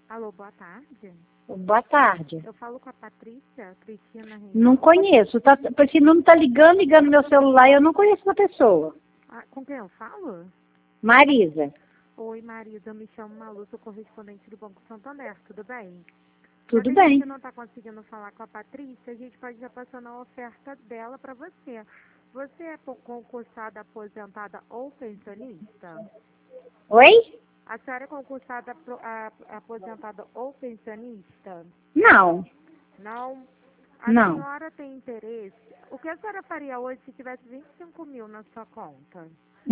Alô, boa tarde. Boa tarde. Eu falo com a Patrícia, Cristina Reinaldo. Não conheço. Esse número tá ligando meu celular e eu não conheço a pessoa. Ah, com quem eu falo? Marisa. Oi, Marisa, eu me chamo Malu, sou correspondente do Banco Santander, tudo bem? Tudo Já que a bem. gente não está conseguindo falar com a Patrícia, a gente pode já passar a oferta dela para você. Você é concursada, aposentada ou pensionista? Oi? A senhora é concursada, aposentada ou pensionista? Não. Não? A Não. senhora tem interesse? O que a senhora faria hoje se tivesse 25 mil na sua conta?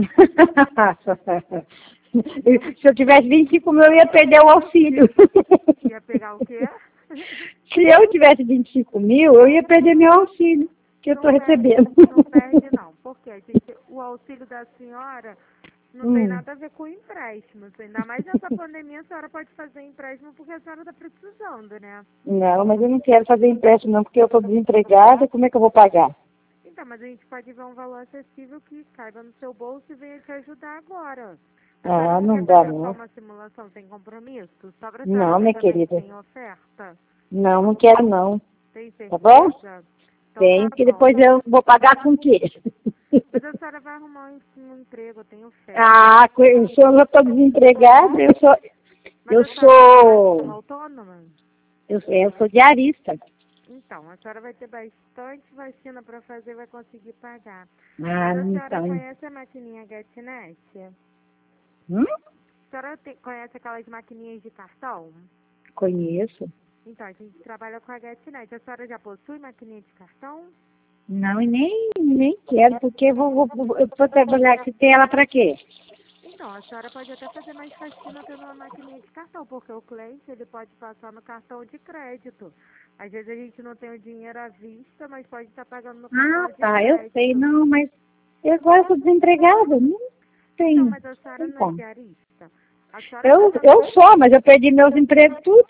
Se eu tivesse 25 mil, eu ia perder o auxílio. Ia pegar o quê? Se eu tivesse 25 mil, eu ia perder meu auxílio, que eu estou recebendo. Não perde, não. Porque o auxílio da senhora não tem nada a ver com empréstimo. Ainda mais nessa pandemia, a senhora pode fazer empréstimo porque a senhora está precisando, né? Não, mas eu não quero fazer empréstimo não, porque eu estou desempregada, como é que eu vou pagar? Então, mas a gente pode ver um valor acessível que caiba no seu bolso e venha te ajudar agora. Ah, não Quer dá fazer só não. uma simulação sem compromisso? Só para a senhora Não, ver minha também que querida. tem oferta? Não, não quero não. Tem Tá bom? certeza? Então Tenho, tá porque bom. depois eu vou pagar com o quê? Mas a senhora vai arrumar um emprego, eu tenho fé. Ah, eu estou desempregada, Mas eu a senhora trabalha sou, como autônoma? eu sou diarista. Então, a senhora vai ter bastante vacina para fazer e vai conseguir pagar. Ah, Mas a senhora então. conhece a maquininha GetNet? Hum? A senhora conhece aquelas maquininhas de cartão? Conheço. Então, a gente trabalha com a GetNet. A senhora já possui maquininha de cartão? Não, e nem quero, porque eu vou trabalhar aqui, tem ela para quê? Então, a senhora pode até fazer mais faxina tendo uma maquininha de cartão, porque o cliente ele pode passar no cartão de crédito. Às vezes a gente não tem o dinheiro à vista, mas pode estar pagando no cartão Ah, de tá, eu crédito. sei, não, mas eu agora estou desempregada, não Então, tenho. mas a senhora não é Como? diarista? A senhora Eu, tá eu sou, mas eu perdi meus empregos tudo.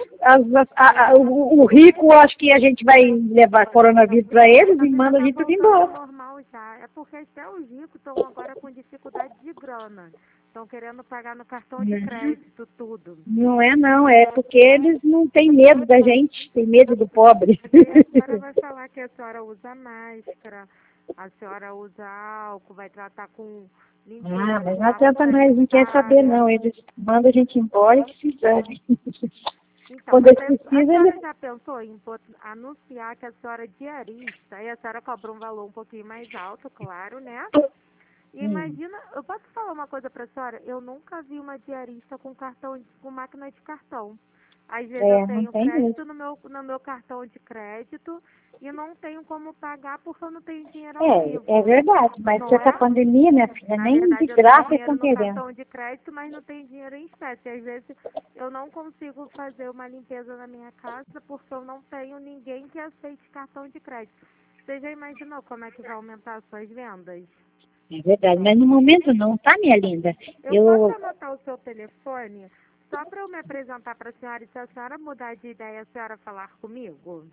O rico, acho que a gente vai levar coronavírus para eles e manda a gente tudo embora. normal já. É porque até os ricos estão agora com dificuldade de grana. Estão querendo pagar no cartão de crédito tudo. Não é não, é porque eles não têm medo da gente, têm medo do pobre. E a senhora vai falar que a senhora usa máscara, a senhora usa álcool, vai tratar com limpeza. Ah, mas não adianta mais, não quer saber não, eles mandam a gente embora e que se dane. Então, Quando mas eles a precisam, senhora eles... já pensou em anunciar que a senhora é diarista e a senhora cobra um valor um pouquinho mais alto, claro, né? E imagina, eu posso falar uma coisa pra senhora? Eu nunca vi uma diarista com com máquina de cartão. Às vezes eu não tenho tem crédito mesmo. no meu cartão de crédito e não tenho como pagar porque eu não tenho dinheiro ao vivo. É verdade, mas Não com essa é? pandemia, minha filha, Na nem de verdade, eu tenho graça dinheiro estão no querendo. cartão de crédito, mas não tenho dinheiro em espécie. Às vezes eu não consigo fazer uma limpeza na minha casa porque eu não tenho ninguém que aceite cartão de crédito. Você já imaginou como é que vai aumentar as suas vendas? É verdade, mas no momento não, tá, minha linda? Eu posso anotar o seu telefone só para eu me apresentar para a senhora e se a senhora mudar de ideia, a senhora falar comigo?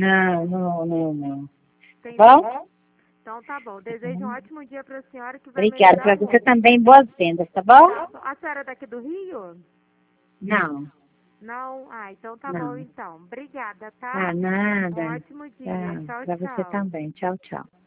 Não. Tem Tá bom? sim. Então tá bom. Desejo um ótimo dia para a senhora que vai Obrigada, melhorar para você muito. também, boas vendas, tá bom? A senhora é daqui do Rio? Não. Não? Ah, então tá bom Não. então. Obrigada, tá? Ah, nada. Um ótimo dia. Tchau, Para você tchau. também. Tchau, tchau.